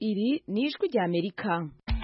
iri ni ijwi rya Amerika.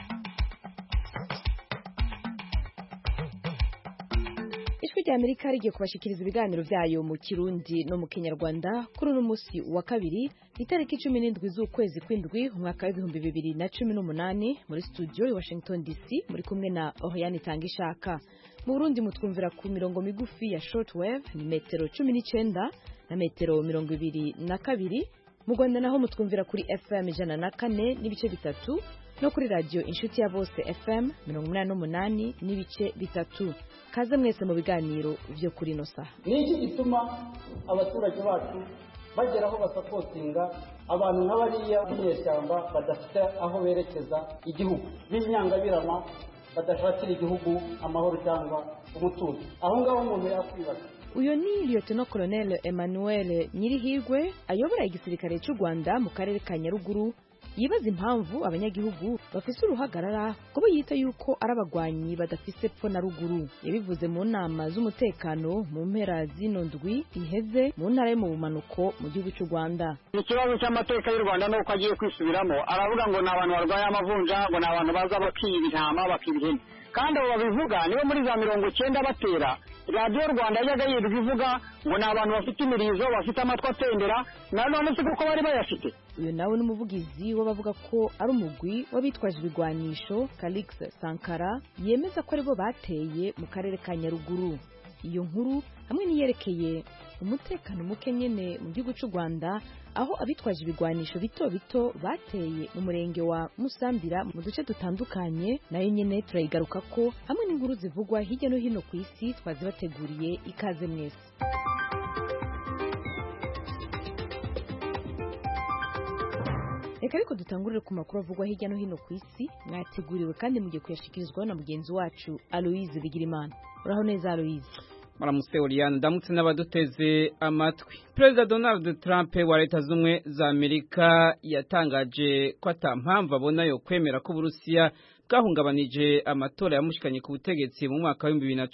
Ijwi rya Amerika rigiye kubashikiriza ibiganiro vyayo mu Kirundi no mu Kinyarwanda kuri uno musi wa kabiri itariki 17 z'ukwezi kw'indwi umwaka wa 2018 muri studio i Washington DC muri kumwe na Oriane Tangishaka. Mu Burundi mutwumvira ku mirongo migufi ya shortwave ni metero 19 na metero 22. Mu Rwanda naho mutwumvira kuri FM 104 n'ibice bitatu no kuri radio Inshuti ya Bose FM 88 n'ibice bitatu. Kaze mwese mu biganiro vyo kuri no saha. Niki gituma abaturage bacu bageraho basapotinga abantu nk'abariya b'inyeshyamba badafite aho berekeza igihugu b'inyangabirama badashakira igihugu amahoro cyangwa umutuzo. Aho ngaho umuntu yakwibaza. Uyo ni Lieutenant Colonel Emmanuel Nyirihirwe ayobora igisirikare cy'u Rwanda mu karere ka Nyaruguru yibaza impamvu abanyagihugu bafise uruhagarara kubo yita yuko arabagwanyi badafise pfo na ruguru. Yabivuze mu nama z'umutekano mu mpera zino ndwi iheze mu ntara yo mu bumanuko mu gihugu cy'u Rwanda. Ikibazo cy'amateka y'u Rwanda nuko agiye kwisubiramo aravuga ngo n'abantu barwaye amavunja ngo n'abantu baza bakiba intama bakiba ihene kandi abo babivuga nibo muri za 90 batera Radio Rwanda yaga yivuga ngo n'abantu bafite imirizo bafite amatwa atendera none se kuko bari bayafite. Uyu nawe n'umuvugizi w'abavuga ko ari umugwi wabitwaje ibigwanisho Calix Sankara yemeza ko aribo bateye mu karere ka Nyaruguru. Iyo nkuru hamwe niyerekeye umutekano muke nyene mu gihugu cy'u Rwanda aho abitwaje ibigwanisho bito bito bateye mu murenge wa Musambira mu duce dutandukanye nayo nyene turayigaruka ko hamwe n'inkuru zivugwa hirya no hino ku isi twazibateguriye. Ikaze mwese. Reka ariko dutangurire ku makuru avugwa hirya no hino ku isi mwateguriwe kandi mugiye kuyashikirizwa na mugenzi wacu Aloise Bigirimana. Uraho neza Aloise? Maramutse Oriane, ndamutse n'abaduteze amatwi. President Donald Trump wa Leta Zunze za Amerika yatangaje ko atampamvu abona yo kwemera ko Burusiya bwahungabanije amatora yamushikanye ku butegetsi mu mwaka wa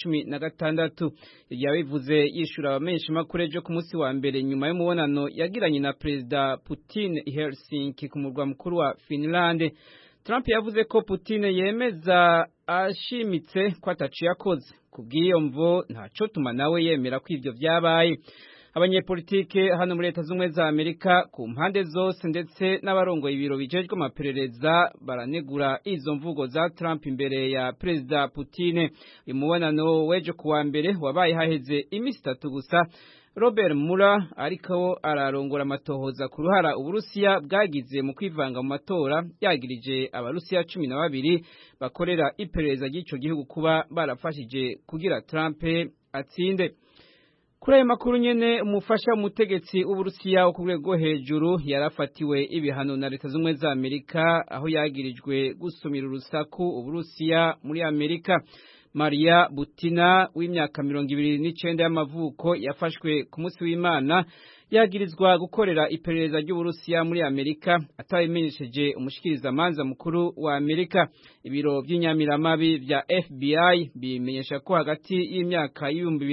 2016. Yabivuze yishura abamenshi makuru ejo ku munsi wa mbere nyuma y'umubonano yagiranye na President Putin i Helsinki ku murwa mukuru wa Finland. Trump yavuze ko Putin yemeza ashimitse ko ataciye akoze. Kubw'iyo mvo ntaco tuma nawe yemera ko ivyo vyabaye. Abanyepolitike hano muri Leta Zunze za Amerika ku mpande zose ndetse n'abarongoye ibiro bijejwe amaperereza baranegura izo mvugo za Trump imbere ya President Putin. Uyu mubonano wejo kuwa mbere wabaye haheze imisi 3 gusa. Robert Mueller ariko ararongora amatohoza ku ruhara Uburusiya bwagize mu kwivanga mu matora yagirije abarusiya 12 bakorera iperereza ry'ico gihugu kuba barafashije kugira Trump atsinde. Kuri ayo makuru nyene umufasha umutegetsi w'Uburusiya wo ku rwego hejuru yarafatiwe ibihano na Leta Zunze za Amerika aho yagirijwe gusumira urusaku Uburusiya muri Amerika. Maria Butina w'imyaka 29 y'amavuko yafashwe ku munsi w'Imana yagirizwa gukorera iperereza ry'Uburusiya muri Amerika atabimenyesheje umushikiriza manza mukuru wa Amerika. Ibiro by'inyamiramabi vya FBI bimenyesha ko hagati y'imyaka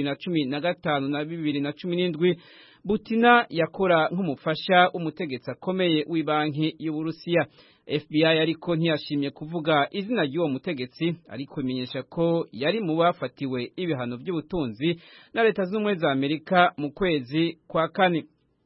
2015 na 2017 Butina yakora nk'umufasha umutegetsi akomeye w'ibanki y'Uburusiya. FBI ariko ntiyashimye kuvuga izina ry'uwo mutegetsi ariko imenyesha ko yari mu bafatiwe ibihano by'ubutunzi na Leta Zunze za Amerika mu kwezi kwa kane.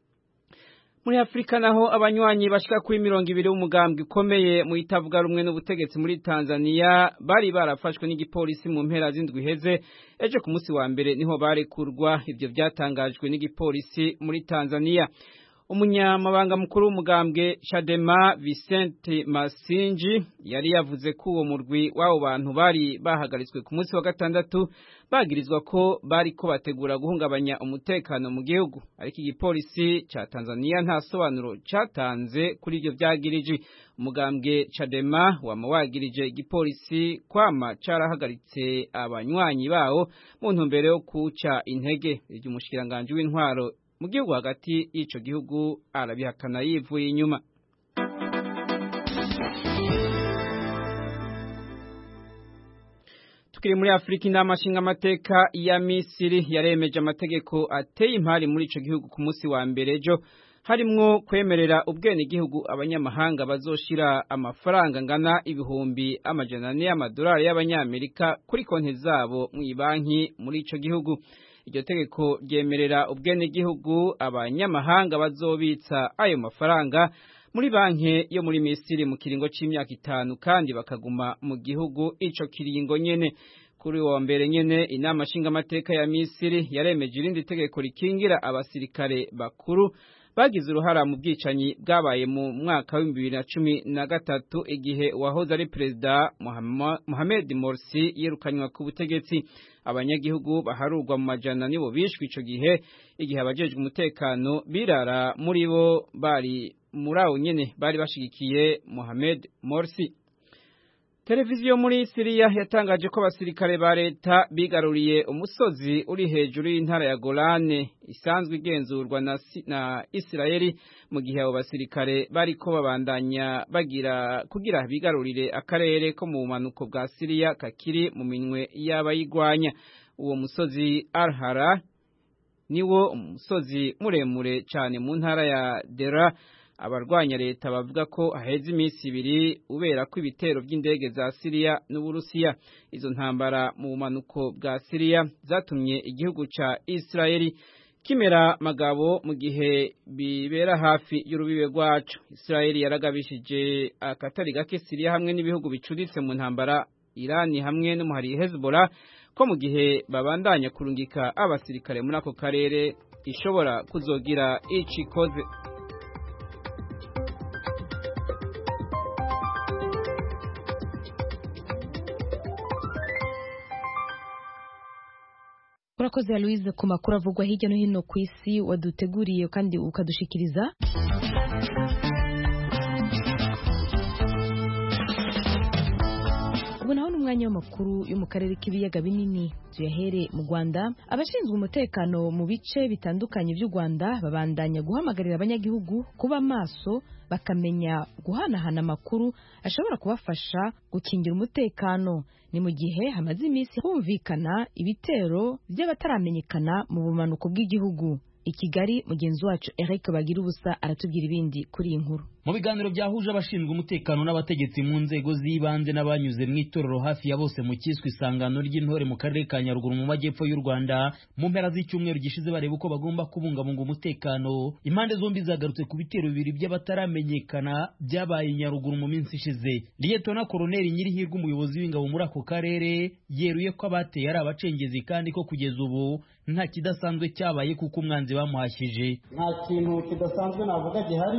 Muri Afrika naho abanywanyi bashika kuri 200 umugambwe ukomeye mu itavuga rumwe n'ubutegetsi muri Tanzania bari barafashwe n'igipolisi mu mpera z'indwi heze ejo ku munsi wa mbere niho barekurwa. Ivyo byatangajwe n'igipolisi muri Tanzania. Umunyamabanga mukuru w'umugambwe Chadema Vicente Masinji yari yavuze ko uwo murwi w'abo bantu bari bahagaritswe ku munsi wa gatandatu bagirizwa ko bari ko bategura guhungabanya umutekano mu gihugu, ariko igipolisi ca Tanzania nta sobanuro catanze kuri ivyo vyagirije. Umugambwe Chadema wamawagirije igipolisi kwama carahagaritse abanywanyi bawo mu ntumbero yo kuca intege. Ivyo umushikiranganje w'intwaro mu gihugu hagati y'ico gihugu arabihakana yivuye inyuma. Tukiri muri Afrika, inama nshingamateka ya Misiri yaremeje amategeko ateye impari muri ico gihugu ku munsi wa mbere ejo harimwo kwemerera ubwenegihugu abanyamahanga bazoshira amafaranga ngana ibihumbi amajana ane y'amadolari y'abanyamerika kuri konti zabo mw'ibanki muri ico gihugu. Iryo tegeko ryemerera ubwenegihugu abanyamahanga bazobitsa ayo mafaranga muri banki yo muri Misiri mu kiringo c'imyaka 5 kandi bakaguma mu gihugu ico kiringo nyene. Kuri wa mbere nyene inama nshingamateka ya Misiri yaremeje irindi tegeko rikingira abasirikare bakuru bagize uruhara mu bwicanyi bwabaye mu mwaka wa 2013 igihe wahoze ari perezida Mohamed Morsi yirukanywa ku butegetsi. Abanyagihugu baharurwa mu majana nibo bishwe ico gihe igihe abajejwe umutekano birara muri bo bari murawo nyene bari bashigikiye Mohamed Morsi. Televiziyo muri Syria yatangaje ko abasirikare ba leta bigaruriye umusozi uri hejuru y'intara ya Golane isanzwe igenzurwa na Israeli mu gihe abo basirikare bariko babandanya kugira bigarurire akarere ko mu bumanuko bwa Syria kakiri mu minwe y'abayigwanya. Uwo musozi Al-Hara niwo umusozi muremure cyane mu ntara ya Dera. Abarwanya leta bavuga ko haheze iminsi 2 ubera ko ibitero by'indege za Syria n'Uburusiya. Izo ntambara mu bumanuko bwa Syria zatumye igihugu ca Israeli kimera magabo mu gihe bibera hafi y'urubibe rwacu. Israeli yaragabishije akatari gake Syria hamwe n'ibihugu bicuditse mu ntambara Irani hamwe n'umuhari Hezbollah ko mu gihe babandanya kurungika abasirikare muri ako karere ishobora kuzogira icikoze. Urakoze Louise ku makuru avugwa hirya no hino ku isi waduteguriye kandi ukadushikiriza. Ubu naho n'umwanya w'amakuru yo mu karere k'ibiyaga binini tuyahere mu Rwanda. Abashinzwe umutekano mu bice bitandukanye by'u Rwanda babandanya guhamagarira abanyagihugu kuba maso bakamenya guhanahana amakuru ashobora kubafasha gukingira umutekano. Ni mu gihe hamaze iminsi humvikana ibitero by'abataramenyekana mu bumanuko bw'igihugu. I Kigali mugenzi wacu Eric Bagirubusa aratubwira ibindi kuri iyi nkuru. Mu biganiro byahuje abashinzwe umutekano n'abategetsi mu nzego z'ibanze n'abanyuze mu itorero hafi ya bose mu kiswe isangano ry'intore mu karere ka Nyaruguru mu majyepfo y'u Rwanda mu mpera z'icyumweru gishize bareba uko bagomba kubungabunga umutekano. Impande zombi zagarutse ku bitero bibiri by'abataramenyekana byabaye Nyaruguru mu minsi ishize. Lieutenant Colonel Nyirihirwe umuyobozi w'ingabo muri ako karere yeruye ko abateye ari abacengezi kandi ko kugeza ubu nta kidasanzwe cyabaye kuko umwanzi bamuhashyije. Nta kintu kidasanzwe navuga gihari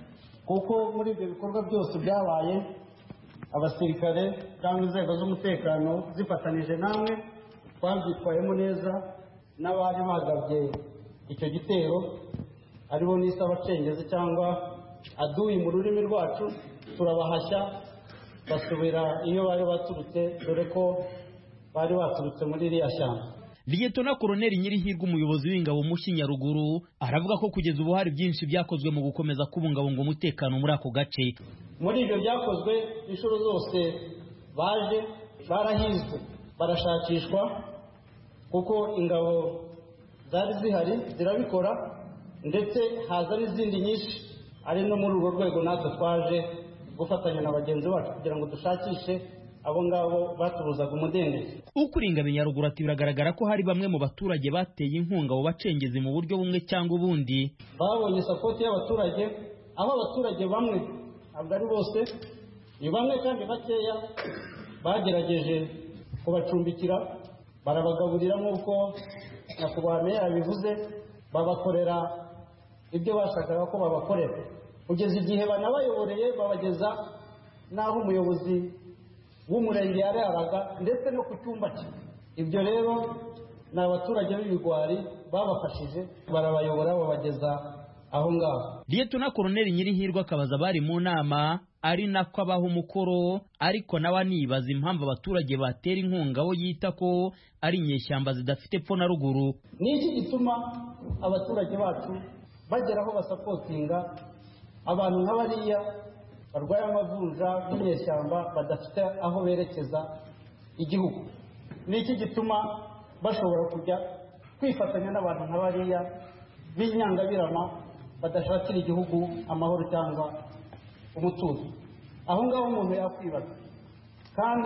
kuko muri ibyo bikorwa byose byabaye abasirikare cyangwa inzego z'umutekano zifatanije namwe twabyitwayemo neza n'abari bagabye icyo gitero aribo nisa abacengezi cyangwa aduyi mu rurimi rwacu turabahashya basubira iyo bari baturutse dore ko bari baturutse muri iriya shyamba. Lieutenant Colonel Nyirihirwe umuyobozi w'ingabo mu Nyaruguru aravuga ko kugeza ubu hari byinshi byakozwe mu gukomeza kubungabunga umutekano muri ako gace. Muri ibyo byakozwe inshuro zose baje barahizwe barashakishwa kuko ingabo zari zihari zirabikora ndetse haza n'izindi nyinshi ari no muri urwo rwego natwe twaje gufatanya na bagenzi bacu kugira ngo dushakishe abo ngabo batubuzaga umudendezo. Ukuringa Nyaruguru ati biragaragara ko hari bamwe mu baturage bateye inkunga abo bacengezi mu buryo bumwe cyangwa ubundi. Babonye support y'abaturage aho abaturage bamwe ntabwo ari bose ni bamwe kandi bakeya bagerageje kubacumbikira barabagaburira nk'uko nyakubahwa meya yabivuze babakorera ibyo bashakaga ko babakorera kugeza igihe banabayoboreye babageza n'aho umuyobozi w'umurenge yararaga ndetse no ku cyumba cye. Ibyo rero ni abaturage b'ibigwari babafashije barabayobora babageza aho ngaho. Lieutenant Colonel Nyirihirwe akabaza bari mu nama ari nako abaho umukoro ariko nawe anibaza impamvu abaturage batera inkunga aho yita ko ari inyeshyamba zidafite epfo na ruguru. Ni iki gituma abaturage bacu bageraho basapotinga abantu nk'abariya barwaye amavunja n'inyeshyamba badafite aho berekeza igihugu? Ni iki gituma bashobora kujya kwifatanya n'abantu nk'abariya b'inyangabirama badashakira igihugu amahoro cyangwa umutuzo. Aho ngaho umuntu yakwibaza kandi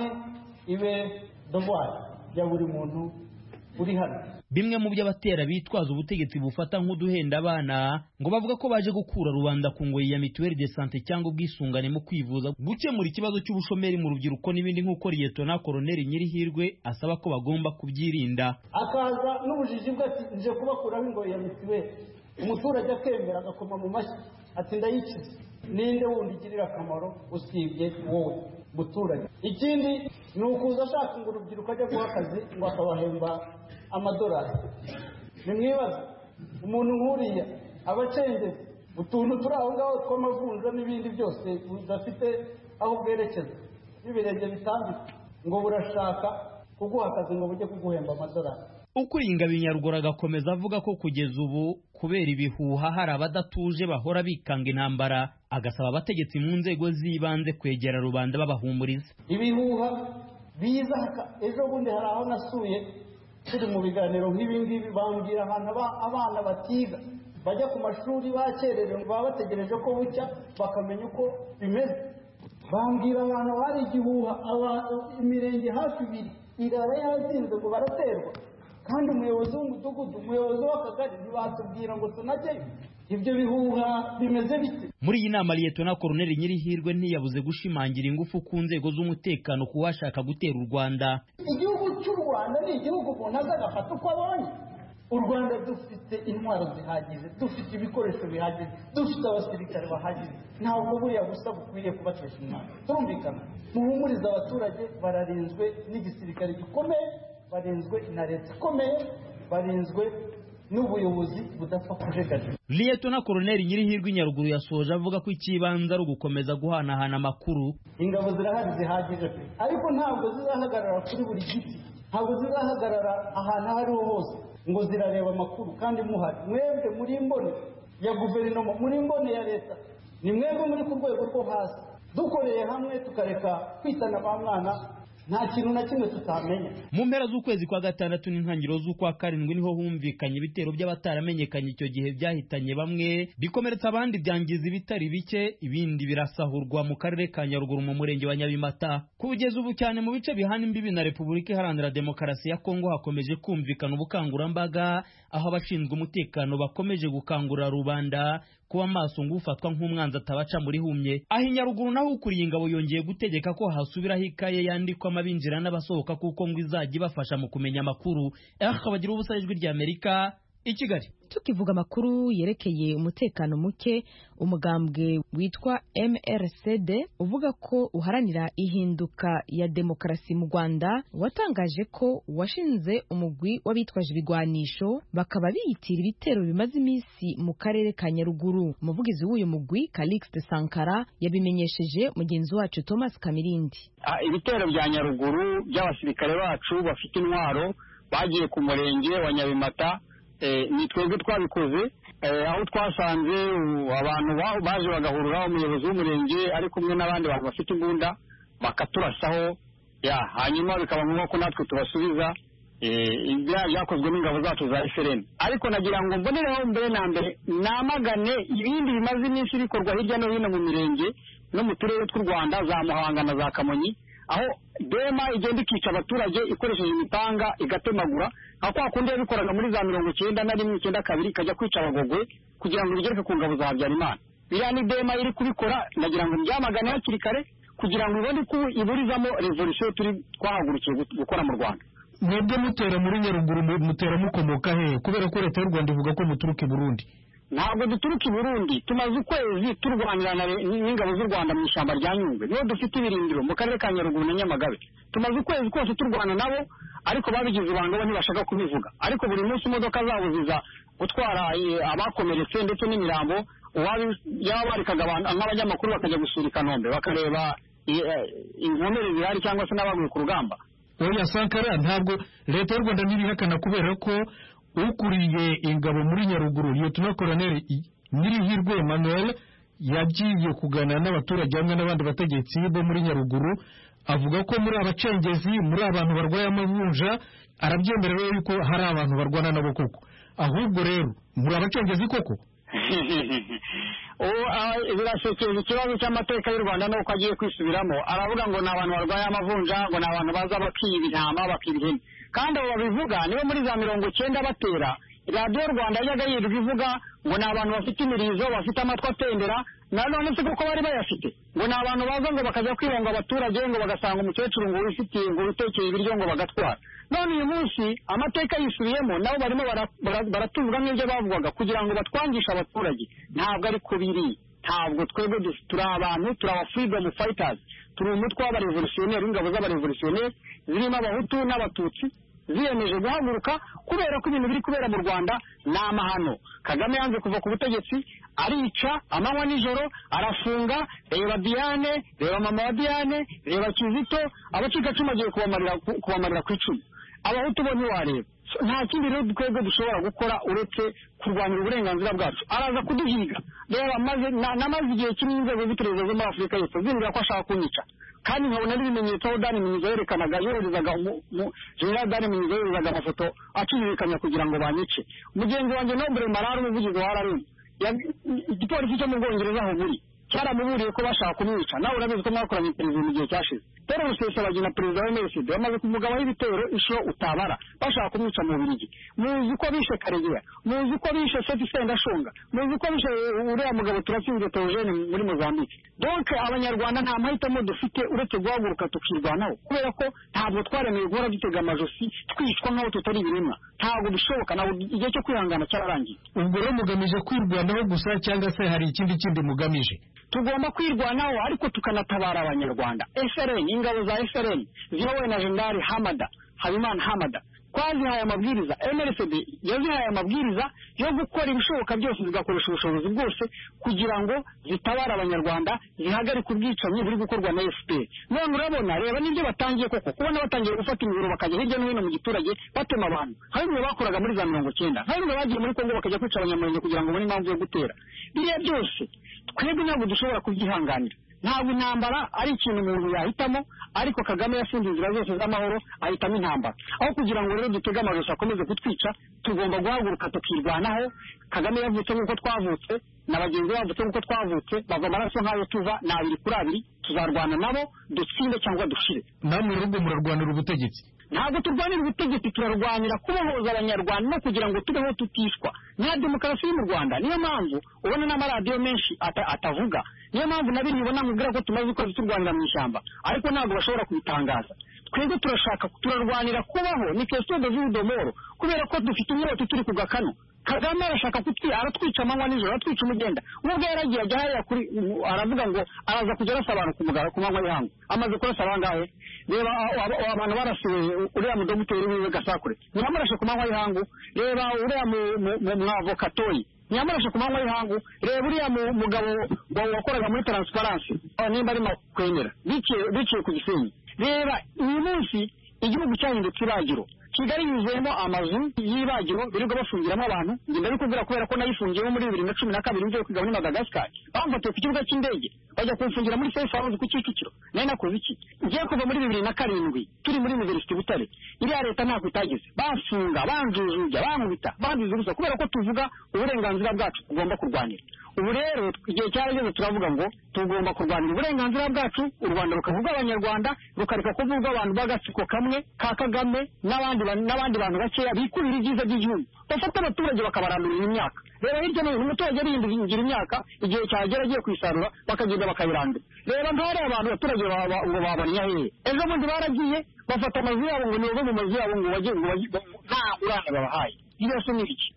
ibe devoir ya buri muntu uri hano. Bimwe mu by'abatera bitwaza ubutegetsi bufata nk'uduhenda abana ngo bavuga ko baje gukura rubanda ku ngoyi ya mituelle de santé cyangwa ubwisungane mu kwivuza, gukemura ikibazo cy'ubushomeri mu rubyiruko n'ibindi, nk'uko Liyetona Koloneli Nyirihirwe asaba ko bagomba kubyirinda. Akaza n'ubujiji bwe ati nje kubakuraho ingoyi ya mituelle, umuturage akemera agakoma mu mashyi ati ndayikize. Ninde wundi igirira akamaro usibye wowe muturage? Ikindi ni ukuza ashaka ngo urubyiruko ajya guha akazi ngo akabahemba amadolari. Nimwibaza umuntu nk'uriya abacengezi utuntu turi aho ngaho tw'amavunja n'ibindi byose budafite aho bwerekeza n'ibirenge bitambitse, ngo burashaka kuguha akazi ngo bujye kuguhemba amadolari. Ukuriye Ingabo Nyaruguru agakomeza avuga ko kugeza ubu kubera ibihuha hari abadatuje bahora bikanga intambara, agasaba abategetsi mu nzego z'ibanze kwegera rubanda babahumuriza. Ibihuha biza ejo bundi hari aho nasuye turi mu biganiro nk'ibi ngibi, bambwira ahantu abana batiga bajya ku mashuri bakererewe, baba bategereje ko bucya bakamenya uko bimeze. Bambwira abantu hari igihuha imirenge hafi 2 irara yazinze ngo baraterwa, kandi umuyobozi w'umudugudu, umuyobozi w'akagari ntibatubwira ngo tunajyeyo. Ibyo bihuha bimeze bite? Muri iyi nama Liyetona Koloneli Nyirihirwe ntiyabuze gushimangira ingufu ku nzego z'umutekano ku washaka gutera u Rwanda. Igihugu cy'u Rwanda ni igihugu umuntu aza agafata uko abonye. U Rwanda dufite intwaro zihagije, dufite ibikoresho bihagije, dufite abasirikare bahagije. Ntabwo buriya gusa bukwiriye kubatesha intwaro. Turumvikana, muhumuriza abaturage, bararinzwe n'igisirikare gikomeye, barinzwe na leta ikomeye, barinzwe n'ubuyobozi budapfa kujegajega. Liyetona Koloneli Nyirihirwe Nyaruguru yasoje avuga ko ikibanza ari ugukomeza guhanahana amakuru. Ingabo zirahari zihagije pe, ariko ntabwo zizahagarara kuri buri giti, ntabwo zizahagarara ahantu aho ariho hose ngo zirareba amakuru kandi muhari. Mwebwe muri imbone ya guverinoma, muri imbone ya leta, ni mwebwe muri ku rwego rwo hasi. Dukoreye hamwe tukareka kwitana ba mwana, nta kintu na kimwe tutamenya. Mu mpera z'ukwezi kwa gatandatu n'intangiriro z'ukwa karindwi niho humvikanye ibitero by'abataramenyekanye icyo gihe byahitanye bamwe, bikomeretsa abandi, byangiza ibitari bike, ibindi birasahurwa mu karere ka Nyaruguru mu murenge wa Nyabimata. Kugeza ubu cyane mu bice bihana imbibi na Repubulika Iharanira Demokarasi ya Kongo hakomeje kumvikana ubukangurambaga, aho abashinzwe umutekano bakomeje gukangurira rubanda kuba maso ngo ufatwa nk'umwanzi atabaca muri humye. Aho i Nyaruguru naho ukuriye ingabo yongeye gutegeka ko hasubiraho ikaye yandikwamo abinjira n'abasohoka kuko ngo izajya ibafasha mu kumenya amakuru. Bagira ubusa Ijwi ry'Amerika i Kigali. Tukivuga amakuru yerekeye umutekano muke, umugambwe witwa MRCD uvuga ko uharanira ihinduka ya demokarasi mu Rwanda watangaje ko washinze umugwi w'abitwaje ibigwanisho bakaba biyitira ibitero bimaze iminsi mu karere ka Nyaruguru. Umuvugizi w'uyu mugwi Calixte Sankara yabimenyesheje mugenzi wacu Thomas Kamirindi. Ibitero bya Nyaruguru by'abasirikare bacu bafite intwaro bagiye ku murenge wa Nyabimata, ni twebwe twabikoze, aho twasanze abantu baje bagahurura umuyobozi w'umurenge ari kumwe n'abandi bantu bafite imbunda bakaturasaho, hanyuma bikaba ngombwa ko natwe tubasubiza. Byakozwe n'ingabo zacu za FRN. Ariko nagira ngo mbonereho mbere na mbere namagane ibindi bimaze iminsi bikorwa hirya no hino mu mirenge no mu turere tw'u Rwanda, za Muhanga na za Kamonyi, aho dema igenda ikica abaturage ikoresheje imipanga igatemagura, aho kwa kundi yabikoraga muri za 1991 92 ikajya kwica abagogwe kugira ngo bigereke ku ngabo za Habyarimana. Biriya ni dema iri kubikora, nagira ngo mbyamagane hakiri kare kugira ngo ibone ko iburizamo revolution twahagurukiye gukora mu Rwanda. Mwebwe mutera muri Nyaruguru mutera mukomoka he? Kubera ko leta y'u Rwanda ivuga ko muturuka i Burundi. Ntabwo duturuka i Burundi, tumaze ukwezi turwanira n'ingabo z'u Rwanda mu ishyamba rya Nyungwe, niho dufite ibirindiro mu karere ka Nyaruguru na Nyamagabe. Tumaze ukwezi kose turwana nabo, ariko babigize ibanga ntibashaka kubivuga. Ariko buri munsi imodoka zabo ziza gutwara abakomeretse ndetse n'imirambo, yabarikaga abantu nk'abanyamakuru bakajya gusura i Kanombe bakareba inkomere zihari cyangwa se n'abaguye ku rugamba. Oya Sankara, ntabwo leta y'u Rwanda ntibihakana kubera ko ukuriye ingabo muri Nyaruguru Liyetona Koloneli Nyirihirwe Emmanuel yagiye kuganira n'abaturage hamwe n'abandi bategetsi bo muri Nyaruguru, avuga ko muri abacengezi, muri abantu barwaye amavunja, arabyemerera yuko hari abantu barwana nabo koko. Ahubwo rero muri abacengezi koko? birasekeje ikibazo cy'amateka y'u Rwanda nuko agiye kwisubiramo aravuga ngo ni abantu barwaye amavunja ngo ni abantu baza bakiba intama bakiba ihene kandi abo babivuga nibo muri za 90 batera radiyo Rwanda yajyaga yirirwa ivuga ngo ni abantu bafite imirizo bafite amatwi atendera nanone se kuko bari bayafite ngo ni abantu baza ngo bakajya kwiranga abaturage ngo bagasanga umukecuru ngo wifitiye ngo witekeye ibiryo ngo bagatwara none uyu munsi amateka yisubiyemo nabo barimo baratuvuga nk'ibyo bavugaga kugira ngo batwangishe abaturage ntabwo ari ko biri ntabwo twebwe turi abantu turi aba freedom fighters turi umutwe w'abarevolutionneri ingabo z'abarevolutionneri zirimo abahutu n'abatutsi ziyemeje guhaguruka kubera ko ibintu biri kubera mu Rwanda ni amahano Kagame yanze kuva ku butegetsi arica amanywa nijoro arafunga reba Diane reba mama wa Diane reba Kizito abacikacumu agiye kubamarira ku icumi abahutu bo ntiwareba nta kindi rero twebwe dushobora gukora uretse kurwanira uburenganzira bwacu araza kuduhiga reba namaze igihe kinini inzego z'iperereza zo muri Afurika y'Epfo zimbwira ko ashaka kunyica kandi nkabona n'ibimenyetso aho Dani Minyizo yerekanaga yoherezaga General Dani Minyizo yoherezaga amafoto acirikanya kugira ngo banyice mugenzi wanjye Noble Marara umuvugizi wa RRM igipolisi cyo mu Bwongereza aho buri cyaramuburiye ko bashaka kumwica nawe urabizi ko mwakoranye perezida mu gihe cyashize Paul Rusesabagina perezida wa MSD bamaze kumugabaho ibitero inshuro utabara bashaka kumwica mu Bubiligi muzi ko bishe Karegeya muzi ko bishe Seti Sendashonga muzi ko bishe uriya mugabo turatsinze Theogene muri Mozambique donc abanyarwanda nta mahitamo dufite uretse guhaguruka tukirwanaho kubera ko ntabwo twaremeye guhora dutega amajosi twicwa nk'aho tutari ibiremwa ntabwo bishoboka ntabwo igihe cyo kwihangana cyararangiye ubwo rero mugamije kwirwanaho gusa cyangwa se hari ikindi mugamije tugomba kwirwanaho ariko tukanatabara abanyarwanda FRN ingabo za FRN ziyobowe na Jenerali Habimana Hamada twazihaye amabwiriza MRCD yazihaye amabwiriza yo gukora ibishoboka byose zigakoresha ubushobozi bwose kugira ngo zitabara abanyarwanda zihagarike ubwicanyi buri gukorwa na FPR none urabona reba nibyo batangiye koko kubona batangiye gufata imiburo bakajya hirya no hino mu giturage batema abantu hari bimwe bakoraga muri za 90 hari bimwe bagiye muri Kongo bakajya kwica abanyamurenge kugira ngo bone impamvu yo gutera biriya byose twebwe ntabwo dushobora kubyihanganira ntabwo intambara ari ikintu umuntu yahitamo ariko Kagame yafunze inzira zose z'amahoro ahitamo intambara aho kugira ngo rero dutege amajosi akomeze kutwica tugomba guhaguruka tukirwanaho Kagame yavutse nk'uko twavutse na bagenzi bavutse nk'uko twavutse bava amaraso nk'ayo tuva ni 2-2 tuzarwana nabo dutsinde cyangwa dushire namwe rero murarwanira ubutegetsi ntabwo turwanira ubutegetsi turarwanira kubohoza abanyarwanda no kugira ngo tubeho tutishwa nta demokarasi mu Rwanda niyo mpamvu ubona n'amaradiyo menshi atavuga niyo mpamvu nabiri ubona nkubwira ko tumaze uko turwanira mu ishyamba ariko ntabwo bashobora kubitangaza twebwe turarwanira kubaho ni question de vie de mort kubera ko dufite inyota turi ku gakano Kagame arashaka aratwica amanywa nijoro aratwica umugenda ubwo yaragiye ajya hariya kuri aravuga ngo araza kujya arasa abantu ku manywa y'ihangu amaze kurasa abangahe reba abantu barasiwe uriya mudogiteri wiwe Gasakure ntiyamurashe ku manywa y'ihangu reba uriya mwavokatoyi ntiyamurashe ku manywa y'ihangu reba uriya mugabo wakoraga muri Transparency nimba arimo kwemera biciye ku Gisenyi reba uyu munsi igihugu cyahindutse ibagiro Kigali yuzuyemo amazu y'ibagiro birirwa bafungiramo abantu ngenda bikubwira kubera ko nayifungiyemo muri 2012 ngiye kwiga muri Madagascar bamfatiye ku kibuga cy'indege bajya kumfungira muri Safe House ku Kicukiro nari nakoze iki ngiye kuva muri 2007 turi muri University Butare iriya leta ntako itagize bafunga banjujuja bamubita bandize gusa kubera ko tuvuga uburenganzira bwacu tugomba kurwanira ubu rero igihe cyarageze turavuga ngo tugomba kurwanira uburenganzira bwacu u Rwanda rukavuga abanyarwanda rukareka kuvuga abantu bagatsiko kamwe ka Kagame n'abandi bantu bakeya bikurira ibyiza by'igihugu bafata abaturage bakabarandurira imyaka reba hirya no hino umuturage arindira imyaka igihe cyagera agiye kwisarura bakagenda bakayirandura reba ntare abantu abaturage ngo babanya hehe ejo bundi baragiye bafata amazu yabo ngo nibo mu mazu yabo ngo bajye nta urana babahaye byose ni iki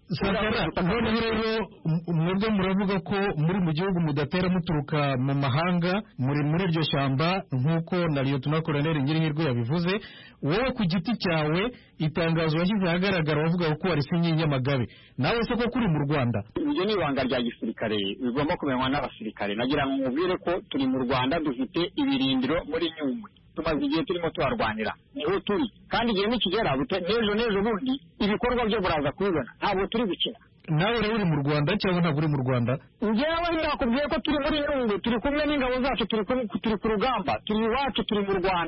none rero mwebwe muravuga ko muri mu gihugu mudatera muturuka mu mahanga muri iryo shyamba nk'uko na Lieutenant Colonel Ngirihirwe yabivuze wowe ku giti cyawe itangazo washyize ahagaragara wavuga ko warisinye Nyamagabe nawe se ko kuri mu Rwanda ibyo ni ibanga rya gisirikare bigomba kumenywa n'abasirikare nagira ngo mubwire ko turi mu Rwanda dufite ibirindiro muri Nyungwe tumaze igihe turimo tuharwanira niho turi kandi igihe nikigera n'ejo bundi ibikorwa byo buraza kubibona ntabwo turi gukina nawe rero uri mu Rwanda cyangwa ntabwo uri mu Rwanda njyewe ndakubwiye ko turi muri Nyungwe turi kumwe n'ingabo zacu turi ku rugamba turi iwacu turi mu Rwanda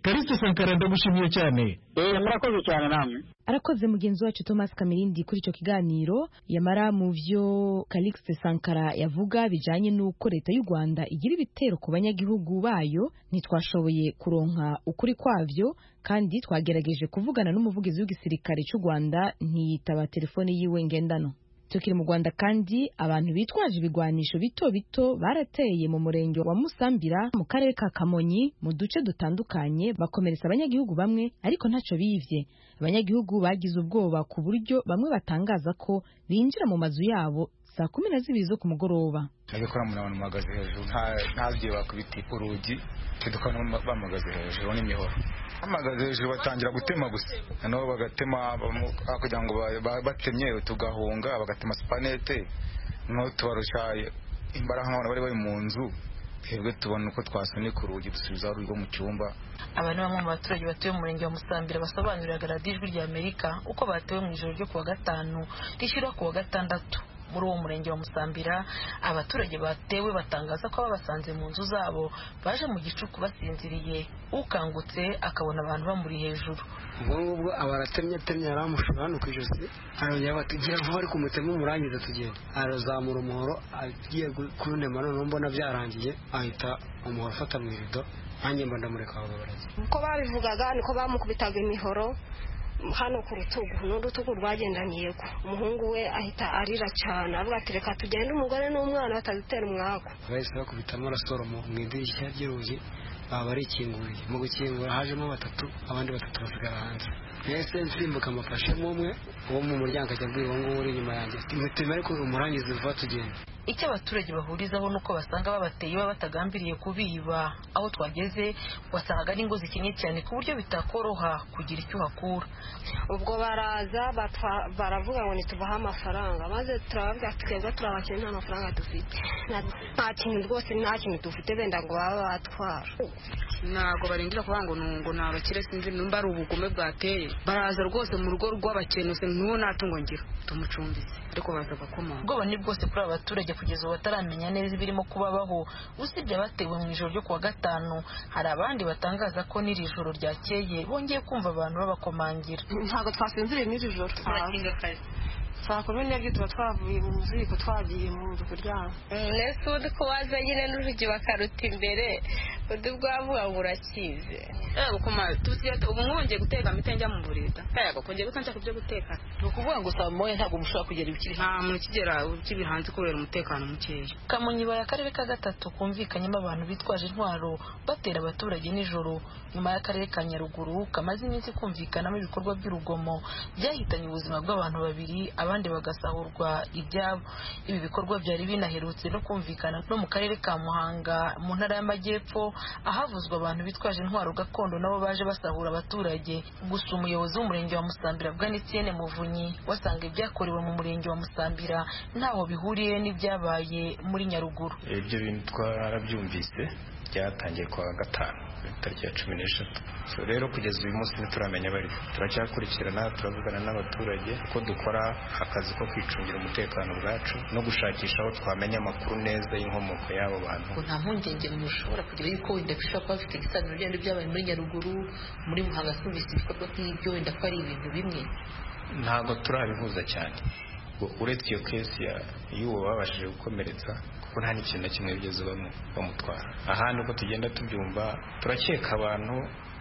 Callixte Sankara ndagushimiye cyane. Murakoze cyane namwe. Arakoze mugenzi wacu Thomas Kamirindi kuri icyo kiganiro. Yamara mu byo Callixte Sankara yavuga bijanye n'uko leta y'u Rwanda igira ibitero ku banyagihugu bayo ntitwashoboye kuronka ukuri kwavyo, kandi twagerageje kuvugana n'umuvugizi w'igisirikare cy'u Rwanda ntiyitaba telefone yiwe ngendano. Tukiri mu Rwanda kandi abantu bitwaje ibigwanisho bito bito barateye mu murenge wa Musambira mu karere ka Kamonyi mu duce dutandukanye bakomeretsa abanyagihugu bamwe ariko ntaco bivye. Abanyagihugu bagize ubwoba ku buryo bamwe batangaza ko binjira mu mazu yabo saa 12 zo ku mugoroba. Nagikora mu abantu magaze hejuru ntavye bakubita urugi tudukana bamagaze hejuru n'imihoro. Amagaze hejuru batangira gutema gusa nabo bagatema kugira ngo batemye tugahunga bagatema supanete no tubarushaye imbaraga nk'abantu bari mu nzu twebwe tubona uko twasunika urugi dusubiza urugo mu cyumba. Abantu bamwe mu baturage batuye mu murenge wa Musambira basobanurira Radio Ijwi ry'Amerika uko batewe mu ijoro ryo kuwa gatanu rishira kuwa gatandatu. Muri uwo murenge wa Musambira abaturage batewe batangaza ko babasanze mu nzu zabo baje mu gicuku basinziriye, ukangutse akabona abantu bamuri hejuru. Ubwo abaratemye yaramushura hano ku ijosi arongera batugira vuba ari kumutema umurangiza tugenda arazamura umuhoro agiye kunema none mbona byarangiye ahita umuhoro afata mu irido nanjye mba ndamureka baraza. Uko babivugaga niko bamukubitaga imihoro hano ku rutugu n'urutugu rwagendaniye umuhungu we ahita arira cyane avuga ati reka tugende umugore n'umwana batadutera umwako. Bahise bakubitamo rasoro mu idirishya ry'urugi barikinguriye mu gukingura hajemo batatu abandi batatu basigara hanze. Nese nsimbuka amafashemo umwe uwo mu muryango ajya bwiwe ngo uri inyuma yanjye mutima ariko umurangiza vuba tugenda. Icyo abaturage bahurizaho nuko basanga babateye batagambiriye kubiba. Aho twageze wasangaga ari ngo zikenye cyane ku buryo bitakoroha kugira icyo hakura. Ubwo baraza baravuga ngo nitubaha amafaranga maze turababwira twebwe turabakene nta mafaranga dufite nta kintu rwose nta kintu dufite benda ngo baba batwara. Ntabwo barindira kuvuga ngo nabakire sinzi numba ari ubugome bwateye. Baraza rwose mu rugo rw'abakene se n'uwo natungo ngira tumucumbise ariko baza bakoma. Ubwo ni bwose kuri abaturage kugeza ubu bataramenya neza ibirimo kubabaho. Usibye abatewe mu ijoro ryo kuwa gatanu hari abandi batangaza ko n'iri joro ryakeye bongeye kumva abantu babakomangira. Ntabwo twasinziriye n'iri joro saa 12 tuba twavuye mu ziko twagiye mu nzu kuryama. Nese undi ko waza nyine n'urugi bakaruta imbere undi bwavuga ngo urakize. Kuma tusiye ubu mwongeye guteka mitenge mu burida. Yego kongeye gutanja kubyo guteka. Nukuvuga ngo saa moya ntabwo mushobora kugera ibikiri. Nta muntu kigera ukibiri hanze kubera umutekano mukeya. Kamonyi baya karere ka gatatu kumvikanyemo abantu bitwaje intwaro batera abaturage nijoro nyuma y'akarere ka Nyaruguru kamaze iminsi kumvikanamo ibikorwa by'urugomo byahitanye ubuzima bw'abantu babiri abandi bagasahurwa ibyabo. Ibi bikorwa byari binaherutse no kumvikana no mu karere ka Muhanga mu ntara y'Amajyepfo ahavuzwa abantu bitwaje intwaro gakondo nabo baje basahura abaturage. Gusa umuyobozi w'umurenge wa Musambira Bwanitiene Muvunyi wasanga ibyakorewe mu murenge wa Musambira ntaho bihuriye n'ibyabaye muri Nyaruguru. Ibyo bintu twarabyumvise byatangiye kwa gatanu tariki ya 16. Rero kugeza uyu munsi ntituramenya bari turacyakurikirana turavugana n'abaturage ko dukora akazi ko kwicungira umutekano bwacu no gushakisha aho twamenya amakuru neza y'inkomoko y'abo bantu. Nta mpungenge mushobora kugira yuko wenda bishobora kuba bifite igisaniro byandi byabaye muri Nyaruguru muri Muhanga twumvise ibikorwa nk'ibyo wenda ko ari ibintu bimwe. Ntabwo turabihuza cyane uretse iyo kesi y'uwo babashije gukomeretsa kuko nta n'ikintu na kimwe bigeze bamutwara. Ahandi uko tugenda tubyumva turakeka abantu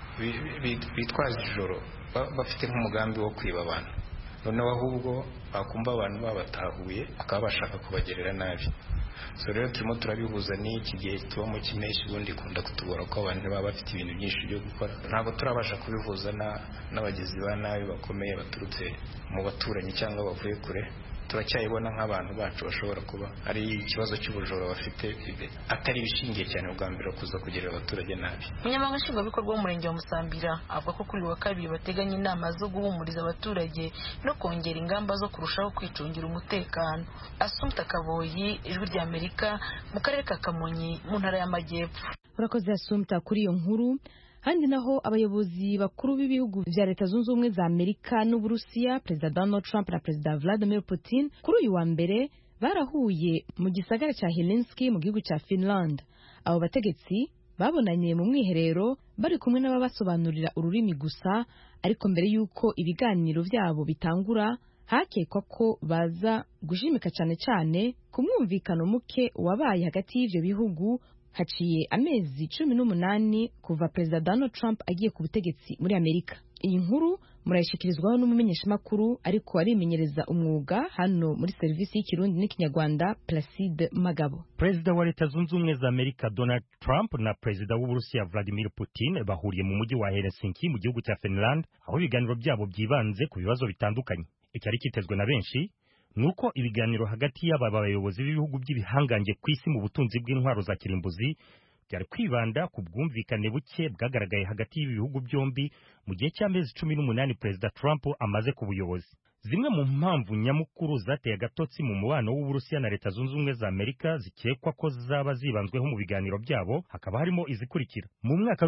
bitwaza ijoro bafite nk'umugambi wo kwiba abantu noneho ahubwo bakumva abantu babatahuye bakaba bashaka kubagerera nabi. Rero turimo turabihuza n'iki gihe tubamo kimeshi ubundi kunda kutugora ko abantu baba bafite ibintu byinshi byo gukora. Ntabwo turabasha kubihuza n'abagizi ba nabi bakomeye baturutse mu baturanyi cyangwa bavuye kure. Turacyayibona nk'abantu bacu bashobora kuba ari ikibazo cy'ubujura bafite atari bishingiye cyane ugambira kuza kugerera abaturage nabi. Umunyamabanga nshingwabikorwa w'umurenge wa Musambira avuga ko kuri wa kabiri bateganya inama zo guhumuriza abaturage no kongera ingamba zo kurushaho kwicungira umutekano. Assumpta Kaboyi, Ijwi ry'Amerika, mu karere ka Kamonyi mu ntara y'Amajyepfo. Urakoze Assumpta kuri iyo nkuru. Handi naho abayobozi bakuru b'ibihugu vya Leta Zunze Ubumwe za Amerika n'Uburusiya, Perezida Donald Trump na Perezida Vladimir Putin kuri uyu wa mbere barahuye mu gisagara cya Helsinki mu gihugu cya Finland. Abo bategetsi babonaniye mu mwiherero bari kumwe n'ababasobanurira ururimi gusa, ariko mbere y'uko ibiganiro byabo bitangura hakekwa ko baza gushimika cyane cyane ku mwumvikano muke wabaye hagati y'ivyo bihugu haciye amezi 18 kuva Perezida Donald Trump agiye ku butegetsi muri Amerika. Iyi nkuru murayishikirizwaho n'umumenyeshamakuru ariko arimenyereza umwuga hano muri serivisi y'ikirundi n'ikinyarwanda Placide Magabo. Perezida wa Leta Zunze Ubumwe za Amerika Donald Trump na Perezida w'Uburusiya Vladimir Putin bahuriye mu mujyi wa Helsinki mu gihugu cya Finland, aho ibiganiro byabo byibanze ku bibazo bitandukanye. Icyari kitezwe na benshi nuko ibiganiro hagati y'aba bayobozi b'ibihugu by'ibihangange ku isi mu butunzi bw'intwaro za kirimbuzi byari kwibanda ku bwumvikane buke bwagaragaye hagati y'ibihugu byombi mu gihe cy'amezi 18 Perezida Trump amaze ku buyobozi. Zimwe mu mpamvu nyamukuru zateye agatotsi mu mubano w'Uburusiya na Leta Zunze Ubumwe za Amerika zikekwa ko zaba zibanzweho mu biganiro byabo hakaba harimo izikurikira. Mu mwaka wa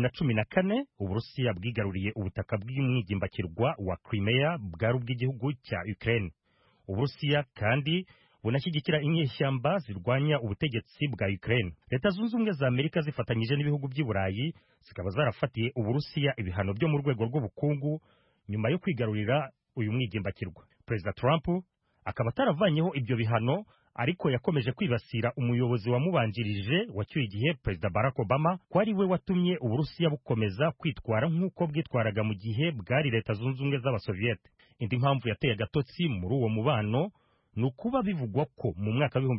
2014 Uburusiya bwigaruriye ubutaka bw'umwigimbakirwa wa Crimea bwari ubw'igihugu cya Ukraine. Uburusiya kandi bunashyigikira inyeshyamba zirwanya ubutegetsi bwa Ukraine. Leta Zunze Ubumwe za Amerika zifatanyije n'ibihugu by'i Burayi zikaba zarafatiye Uburusiya ibihano byo mu rwego rw'ubukungu nyuma yo kwigarurira uyu mwigimbakirwa. Perezida Trump akaba ataravanyeho ibyo bihano, ariko yakomeje kwibasira umuyobozi wamubanjirije wacyuye igihe Perezida Barack Obama ko ari we watumye Uburusiya bukomeza kwitwara nk'uko bwitwaraga mu gihe bwari Leta Zunze Ubumwe z'Abasoviyete. Indi mpamvu yateye agatotsi muri uwo mubano nukuba bivugwa ko mu mwaka wa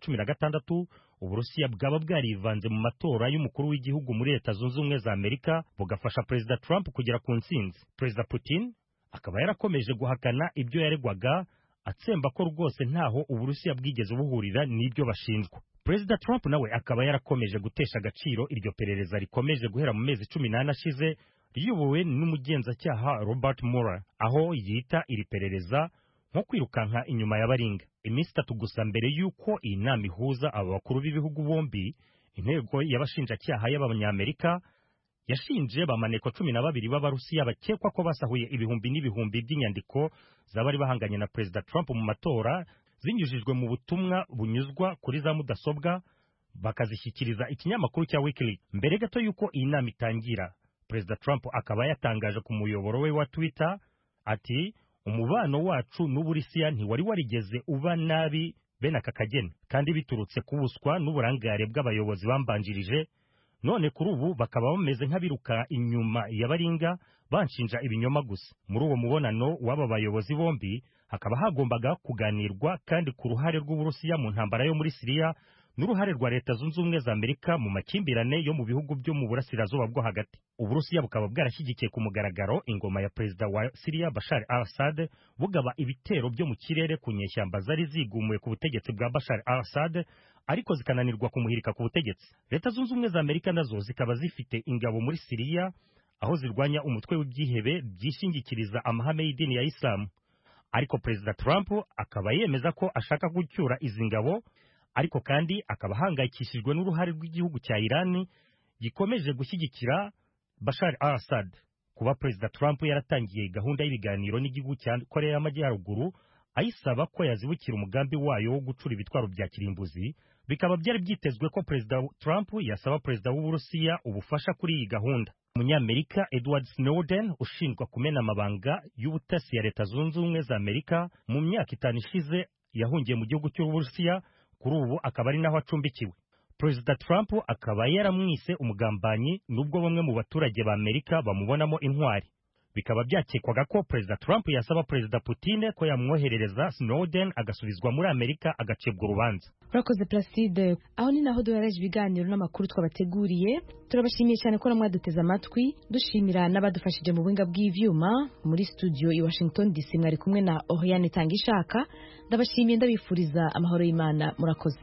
2016 Uburusiya bwaba bwarivanze mu matora y'umukuru w'igihugu muri Leta Zunze Ubumwe za Amerika bugafasha Perezida Trump kugera ku ntsinzi. Perezida Putin akaba yarakomeje guhakana ibyo yaregwaga, atsemba ko rwose ntaho Uburusiya bwigeze buhurira n'ibyo bashinjwa. Perezida Trump nawe akaba yarakomeje gutesha agaciro iryo perereza rikomeje guhera mu mezi 18 ashize riyobowe n'umugenzacyaha Robert Mueller, aho yita iri perereza nko kwirukanka inyuma y'abaringa. Iminsi 3 gusa mbere y'uko iyi nama ihuza aba bakuru b'ibihugu bombi, intego y'abashinjacyaha y'Abanyamerika yashinje bamaneko 12 b'Abarusiya bakekwa ko basahuye ibihumbi n'ibihumbi by'inyandiko zabari bahanganye na Perezida Trump mu matora, zinyujijwe mu butumwa bunyuzwa kuri za mudasobwa, bakazishyikiriza ikinyamakuru cya Wikileaks. Mbere gato y'uko iyi nama itangira, Perezida Trump akaba yatangaje ku muyoboro we wa Twitter ati umubano wacu n'Uburusiya ntiwari warigeze uba nabi bene aka kageni, kandi biturutse kubuswa n'uburangare bw'abayobozi bambanjirije, none kuri ubu bakaba bameze nk'abiruka inyuma y'abaringa banshinja ibinyoma gusa. Muri uwo mubonano w'aba bayobozi bombi hakaba hagombaga kuganirwa kandi ku ruhare rw'Uburusiya mu ntambara yo muri Syria n'uruhare rwa Leta Zunze Ubumwe za Amerika mu makimbirane yo mu bihugu byo mu burasirazuba bwo hagati. Uburusiya bukaba bwarashyigikiye ku mugaragaro ingoma ya Perezida wa Syria Bashar al-Assad, bugaba ibitero byo mu kirere ku nyeshyamba zari zigumuye ku butegetsi bwa Bashar al-Assad, ariko zikananirwa kumuhirika ku butegetsi. Leta Zunze Ubumwe za Amerika nazo zikaba zifite ingabo muri Syria, aho zirwanya umutwe w'ibyihebe byishingikiriza amahame y'idini ya Islam. Ariko Perezida Trump akaba yemeza ko ashaka gucyura izi ngabo, ariko kandi akaba hangayikishijwe n'uruhare rw'igihugu cya Iran gikomeje gushyigikira Bashar al-Assad. Kuba Perezida Trump yaratangiye gahunda y'ibiganiro n'igihugu cya Korea y'Amajyaruguru ayisaba ko yazibukira umugambi wayo wo gucura ibitwaro bya kirimbuzi, bikaba byari byitezwe ko Perezida Trump yasaba Perezida w'Uburusiya ubufasha kuri iyi gahunda. Umunyamerika Edward Snowden ushinjwa kumena amabanga y'ubutasi ya Leta Zunze Ubumwe za Amerika mu myaka 5 ishize yahungiye mu gihugu cy'Uburusiya, kuri ubu akaba ari naho acumbikiwe. Perezida Trump akaba yaramwise umugambanyi, nubwo bamwe mu baturage ba Amerika bamubonamo intwari. Bikaba byakekwaga ko Perezida Trump yasaba Perezida Putin ko yamwoherereza Snowden agasubizwa muri Amerika agacibwa urubanza. Urakoze Placide. Aho ni naho duhereje ibiganiro n'amakuru twabateguriye. Turabashimiye cyane ko mwaduteze amatwi, dushimira n'abadufashije mu buhinga bw'ivyuma. Muri studio i Washington DC mwari kumwe na Oriane Tangishaka. Ndabashimiye, ndabifuriza amahoro y'Imana. Murakoze.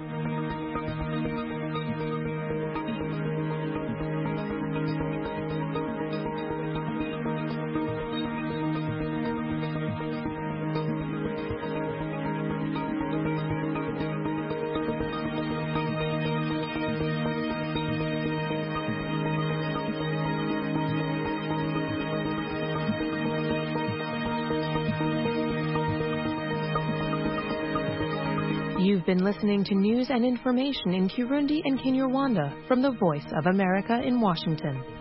You've been listening to news and information in Kirundi and Kinyarwanda from the Voice of America in Washington.